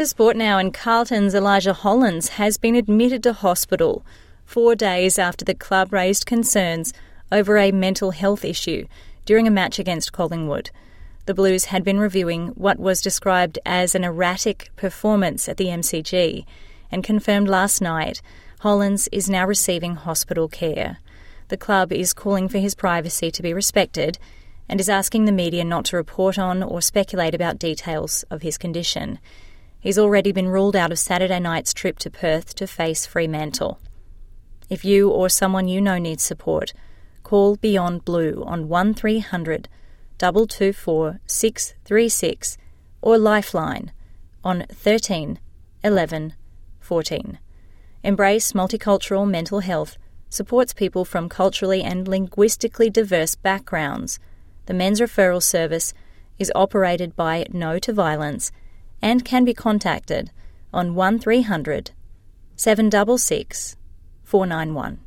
to sport now, and Carlton's Elijah Hollands has been admitted to hospital 4 days after the club raised concerns over a mental health issue during a match against Collingwood. The Blues had been reviewing what was described as an erratic performance at the MCG and confirmed last night Hollands is now receiving hospital care. The club is calling for his privacy to be respected and is asking the media not to report on or speculate about details of his condition. He's already been ruled out of Saturday night's trip to Perth to face Fremantle. If you or someone you know needs support, call Beyond Blue on 1300 224 636 or Lifeline on 13 11 14. Embrace Multicultural Mental Health supports people from culturally and linguistically diverse backgrounds. The men's referral service is operated by No to Violence and can be contacted on 1300 766 491.